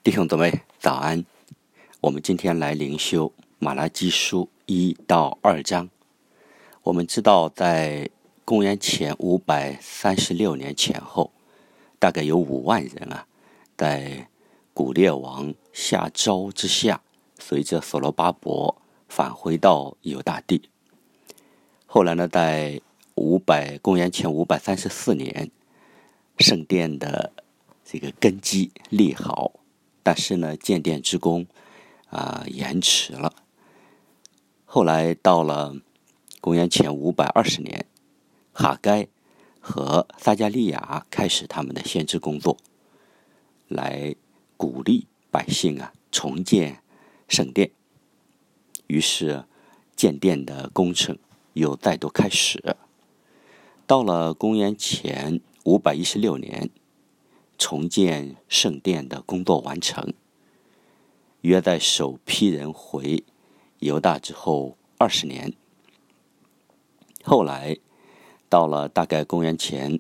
弟兄姊妹早安，我们今天来灵修马拉基书1到2章。我们知道在公元前536年前后，大概有5万人在古列王下诏之下，随着所罗巴伯返回到犹大地。后来呢，在公元前534年，圣殿的这个根基立好，但是呢，建殿之工延迟了。后来到了公元前520年，哈该和撒迦利亚开始他们的先知工作，来鼓励百姓重建圣殿。于是建殿的工程又再度开始。到了公元前516年，重建圣殿的工作完成，约在首批人回犹大之后20年。后来到了大概公元前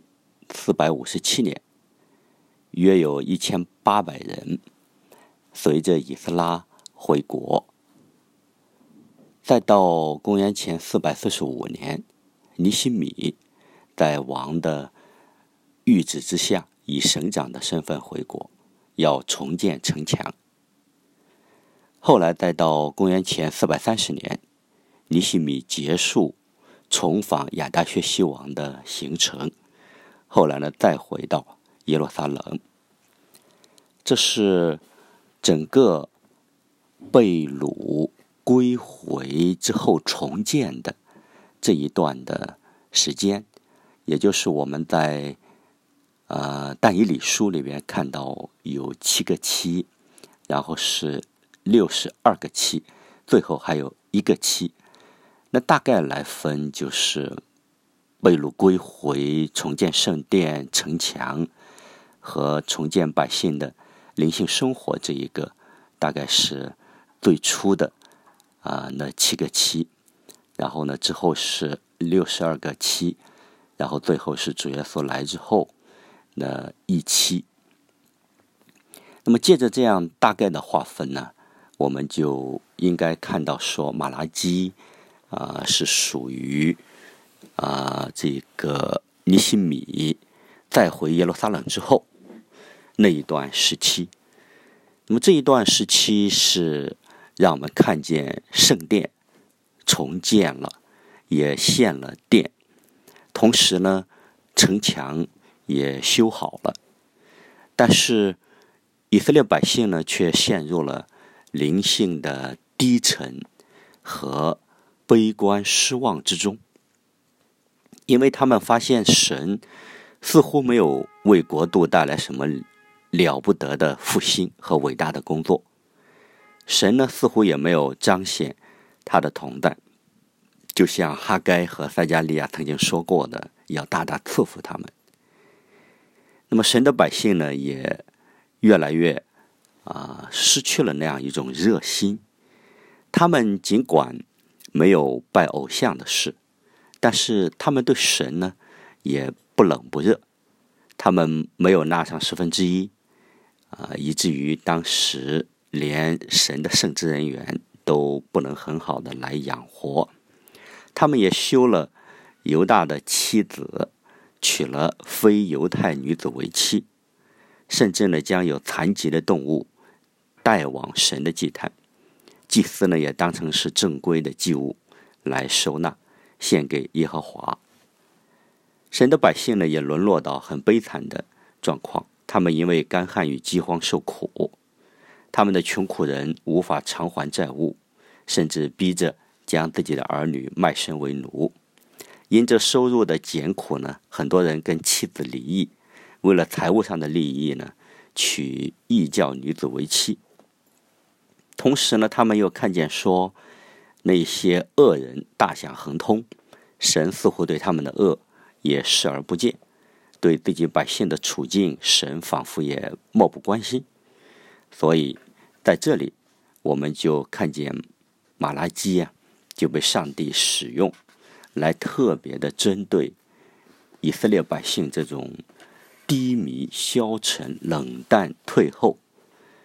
457年，约有1800人随着以斯拉回国。再到公元前445年，尼希米在王的谕旨之下，以省长的身份回国，要重建城墙。后来再到公元前430年，尼希米结束重访亚达薛西王的行程，后来呢，再回到耶路撒冷。这是整个被掳归回之后重建的这一段的时间，也就是我们在但以理书里面看到有7个7，然后是62个7，最后还有1个7。那大概来分就是被掳归回、重建圣殿、城墙和重建百姓的灵性生活，这一个大概是最初的那7个7，然后呢之后是62个7，然后最后是主耶稣来之后那1期。那么借着这样大概的划分呢，我们就应该看到说马拉基是属于这个尼希米再回耶路撒冷之后那一段时期。那么这一段时期是让我们看见圣殿重建了，也献了殿，同时呢城墙也修好了。但是以色列百姓呢，却陷入了灵性的低沉和悲观失望之中，因为他们发现神似乎没有为国度带来什么了不得的复兴和伟大的工作，神呢似乎也没有彰显他的同在，就像哈该和撒迦利亚曾经说过的，要大大赐福他们。那么神的百姓呢，也越来越失去了那样一种热心。他们尽管没有拜偶像的事，但是他们对神呢也不冷不热，他们没有纳上1/10，以至于当时连神的圣职人员都不能很好的来养活。他们也休了犹大的妻子，娶了非犹太女子为妻，甚至呢将有残疾的动物带往神的祭坛，祭司呢也当成是正规的祭物来收纳献给耶和华。神的百姓呢也沦落到很悲惨的状况，他们因为干旱与饥荒受苦，他们的穷苦人无法偿还债务，甚至逼着将自己的儿女卖身为奴。因着收入的艰苦呢，很多人跟妻子离异，为了财务上的利益呢，娶异教女子为妻。同时呢，他们又看见说那些恶人大享亨通，神似乎对他们的恶也视而不见，对自己百姓的处境，神仿佛也漠不关心。所以在这里我们就看见马拉基就被上帝使用来特别的针对以色列百姓这种低迷、消沉、冷淡、退后、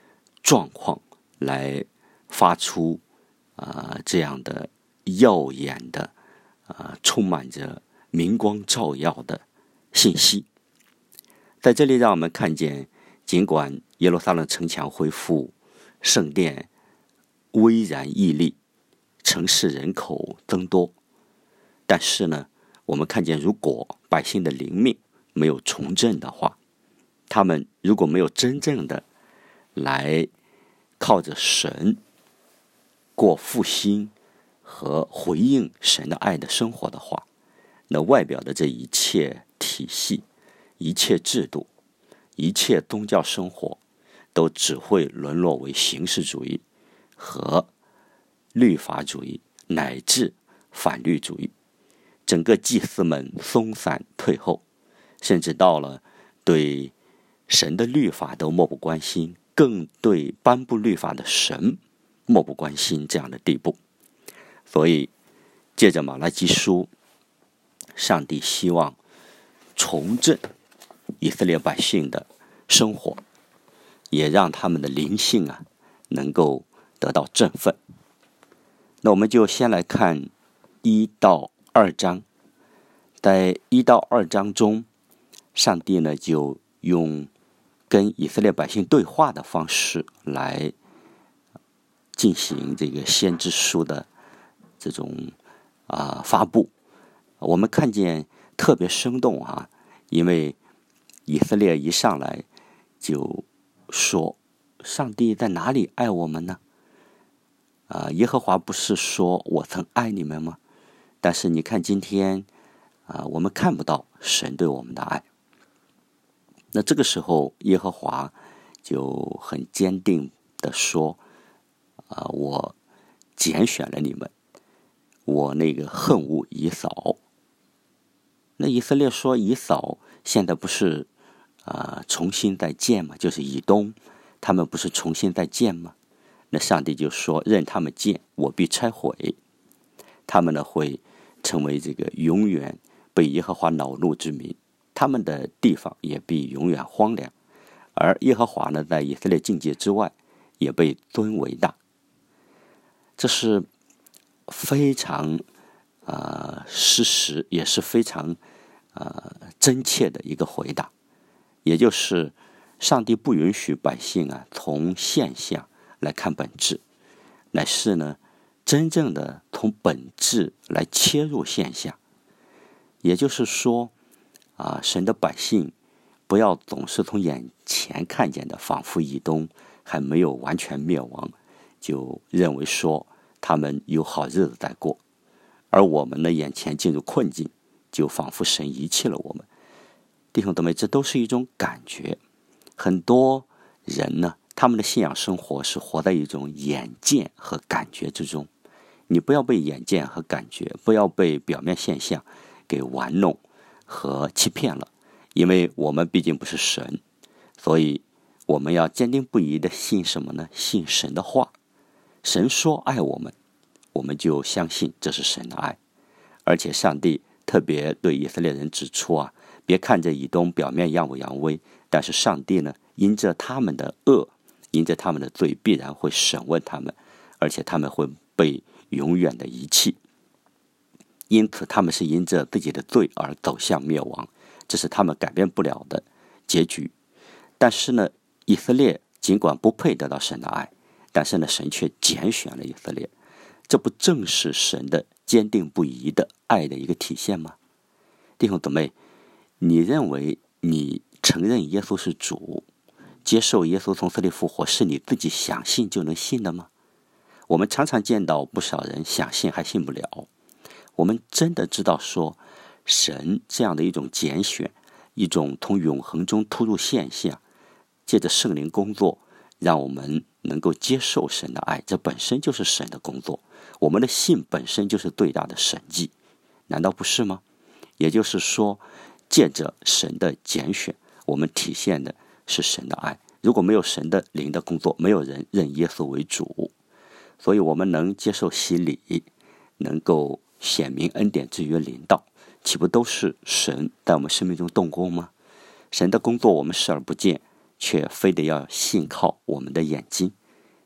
状况来发出这样的耀眼的充满着明光照耀的信息。在这里让我们看见，尽管耶路撒冷城墙恢复，圣殿巍然屹立，城市人口增多，但是呢，我们看见如果百姓的灵命没有重振的话，他们如果没有真正的来靠着神过复兴和回应神的爱的生活的话，那外表的这一切体系、一切制度、一切宗教生活都只会沦落为形式主义和律法主义，乃至反律主义。整个祭司们松散退后，甚至到了对神的律法都漠不关心，更对颁布律法的神漠不关心这样的地步。所以借着马拉基书，上帝希望重振以色列百姓的生活，也让他们的灵性能够得到振奋。那我们就先来看1到2章。在1到2章中，上帝呢就用跟以色列百姓对话的方式来进行这个先知书的这种发布。我们看见特别生动因为以色列一上来就说，上帝在哪里爱我们呢？耶和华不是说我曾爱你们吗？但是你看今天我们看不到神对我们的爱。那这个时候耶和华就很坚定地说，我拣选了你们，我那个恨恶以扫。那以色列说，以扫现在不是重新再建吗？就是以东，他们不是重新再建吗？那上帝就说，任他们建，我必拆毁。他们呢会成为这个永远被耶和华恼怒之民，他们的地方也必永远荒凉。而耶和华呢，在以色列境界之外也被尊为大。这是非常事实，也是非常真切的一个回答。也就是上帝不允许百姓从现象来看本质，乃是呢真正的从本质来切入现象。也就是说神的百姓不要总是从眼前看见的仿佛以东还没有完全灭亡，就认为说他们有好日子在过，而我们呢眼前进入困境，就仿佛神遗弃了我们。弟兄姊妹，这都是一种感觉。很多人呢，他们的信仰生活是活在一种眼见和感觉之中。你不要被眼见和感觉，不要被表面现象给玩弄和欺骗了，因为我们毕竟不是神，所以我们要坚定不移的信什么呢？信神的话。神说爱我们，我们就相信这是神的爱。而且上帝特别对以色列人指出别看着以东表面耀武扬威，但是上帝呢，因着他们的恶，因着他们的罪，必然会审问他们，而且他们会被永远的遗弃。因此他们是因着自己的罪而走向灭亡，这是他们改变不了的结局。但是呢，以色列尽管不配得到神的爱，但是呢，神却拣选了以色列。这不正是神的坚定不移的爱的一个体现吗？弟兄姊妹，你认为你承认耶稣是主，接受耶稣从死里复活，是你自己想信就能信的吗？我们常常见到不少人想信还信不了。我们真的知道说，神这样的一种拣选，一种从永恒中突入现象，借着圣灵工作，让我们能够接受神的爱，这本身就是神的工作。我们的信本身就是最大的神迹，难道不是吗？也就是说，借着神的拣选，我们体现的是神的爱。如果没有神的灵的工作，没有人认耶稣为主。所以我们能接受洗礼，能够显明恩典至于临到，岂不都是神在我们生命中动工吗？神的工作我们视而不见，却非得要信靠我们的眼睛。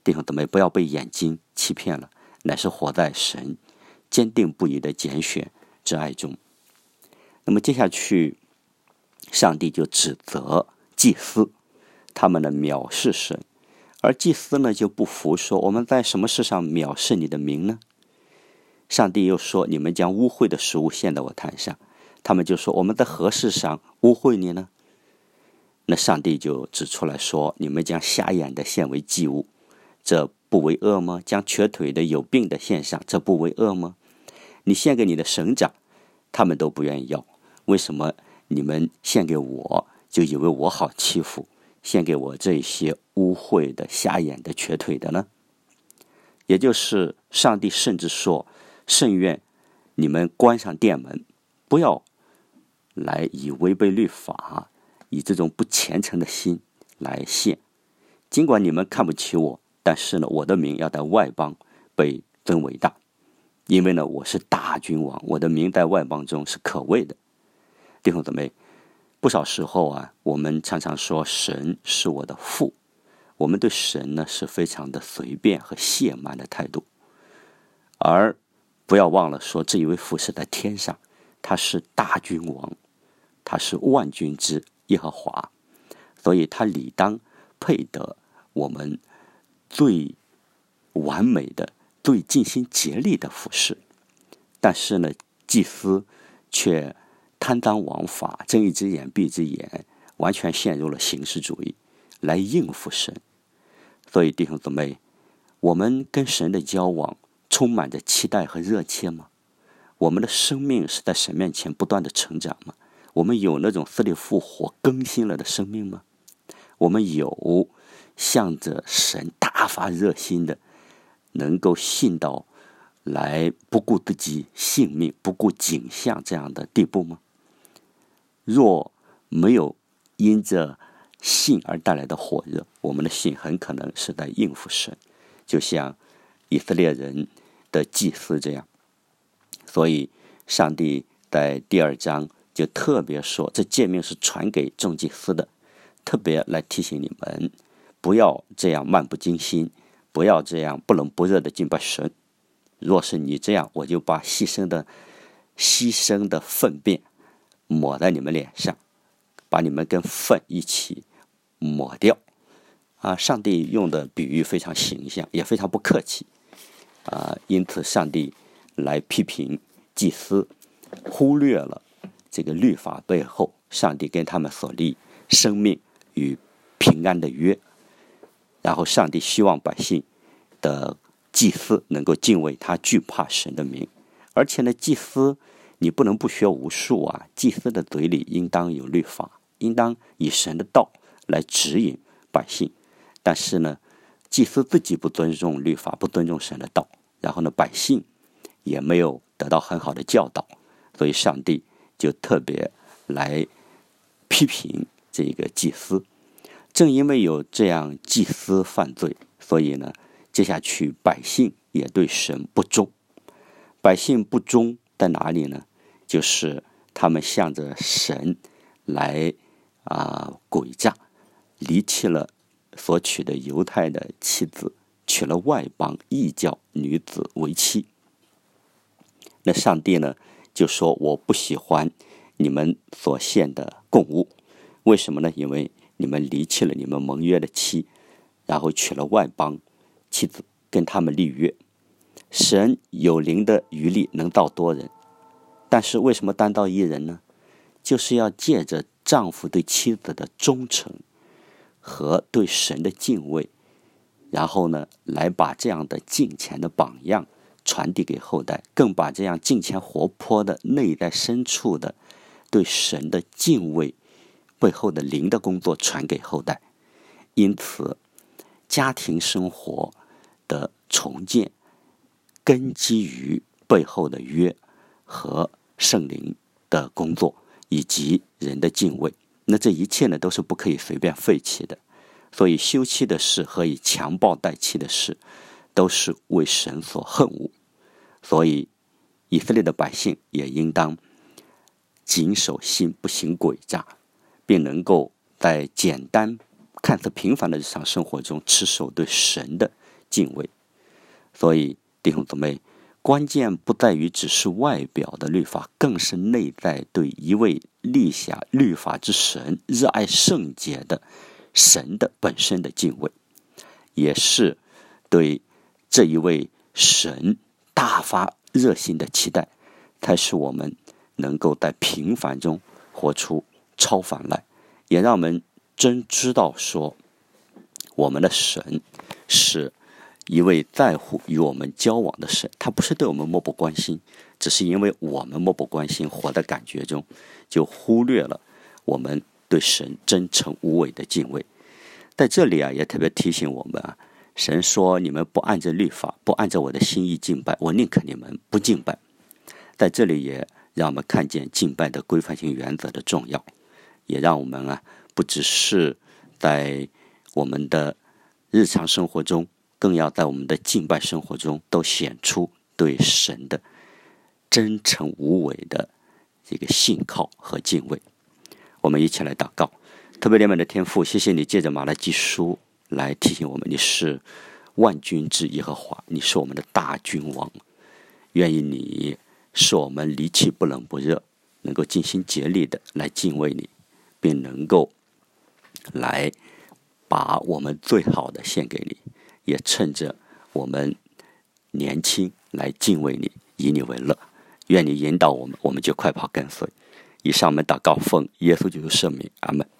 弟兄姊妹，不要被眼睛欺骗了，乃是活在神坚定不移的拣选之爱中。那么接下去，上帝就指责祭司，他们呢藐视神，而祭司呢就不服，说我们在什么事上藐视你的名呢？上帝又说，你们将污秽的食物献到我坛上，他们就说，我们在何事上污秽你呢？那上帝就指出来说，你们将瞎眼的献为祭物，这不为恶吗？将瘸腿的有病的献上，这不为恶吗？你献给你的省长，他们都不愿意要，为什么你们献给我，就以为我好欺负，献给我这些污秽的、瞎眼的、瘸腿的呢？也就是上帝甚至说，甚愿你们关上殿门，不要来以违背律法，以这种不虔诚的心来献。尽管你们看不起我，但是呢，我的名要在外邦被尊为大，因为呢，我是大君王，我的名在外邦中是可畏的。弟兄姊妹，不少时候我们常常说神是我的父，我们对神呢是非常的随便和亵慢的态度，而不要忘了说，这一位父是在天上，他是大君王，他是万军之耶和华，所以他理当配得我们最完美的、最尽心竭力的服侍。但是呢，祭司却贪赃枉法，睁一只眼闭一只眼，完全陷入了形式主义来应付神。所以弟兄姊妹，我们跟神的交往充满着期待和热切吗？我们的生命是在神面前不断的成长吗？我们有那种死里复活更新了的生命吗？我们有向着神大发热心的能够信到来不顾自己性命、不顾景象这样的地步吗？若没有因着信而带来的火热，我们的信很可能是在应付神，就像以色列人的祭司这样。所以上帝在第2章就特别说，这诫命是传给众祭司的，特别来提醒你们，不要这样漫不经心，不要这样不冷不热的敬拜神。若是你这样，我就把牺牲的粪便抹在你们脸上，把你们跟粪一起抹掉。上帝用的比喻非常形象，也非常不客气。因此上帝来批评祭司忽略了这个律法背后上帝跟他们所立生命与平安的约，然后上帝希望百姓的祭司能够敬畏他，惧怕神的名。而且呢，祭司你不能不学无术祭司的嘴里应当有律法，应当以神的道来指引百姓。但是呢，祭司自己不尊重律法，不尊重神的道，然后呢，百姓也没有得到很好的教导，所以上帝就特别来批评这个祭司。正因为有这样祭司犯罪，所以呢，接下去百姓也对神不忠。百姓不忠在哪里呢？就是他们向着神来诡诈，离弃了所娶的犹太的妻子，娶了外邦异教女子为妻。那上帝呢就说，我不喜欢你们所献的供物。为什么呢？因为你们离弃了你们盟约的妻，然后娶了外邦妻子，跟他们立约。神有灵的余力能造多人，但是为什么单造一人呢？就是要借着丈夫对妻子的忠诚和对神的敬畏，然后呢，来把这样的敬虔的榜样传递给后代，更把这样敬虔活泼的内在深处的对神的敬畏背后的灵的工作传给后代。因此家庭生活的重建根基于背后的约和圣灵的工作，以及人的敬畏。那这一切呢，都是不可以随便废弃的。所以休妻的事和以强暴待妻的事，都是为神所恨恶。所以以色列的百姓也应当谨守心，不行诡诈，并能够在简单看似平凡的日常生活中持守对神的敬畏。所以弟兄姊妹，关键不在于只是外表的律法，更是内在对一位立下律法之神、热爱圣洁的神的本身的敬畏，也是对这一位神大发热心的期待，才使我们能够在平凡中活出超凡来，也让我们真知道说，我们的神是一位在乎与我们交往的神，他不是对我们漠不关心，只是因为我们漠不关心，活的感觉中就忽略了我们对神真诚无伪的敬畏。在这里也特别提醒我们神说你们不按着律法，不按照我的心意敬拜，我宁可你们不敬拜。在这里也让我们看见敬拜的规范性原则的重要，也让我们不只是在我们的日常生活中，更要在我们的敬拜生活中都显出对神的真诚无伪的这个信靠和敬畏。我们一起来祷告。特别怜悯的天父，谢谢你借着马拉基书来提醒我们，你是万军之耶和华，你是我们的大君王。愿意你使我们离弃不冷不热，能够尽心竭力的来敬畏你，并能够来把我们最好的献给你，也趁着我们年轻来敬畏你，以你为乐。愿你引导我们，我们就快跑跟随。以上我们祷告奉耶稣基督圣名，阿们。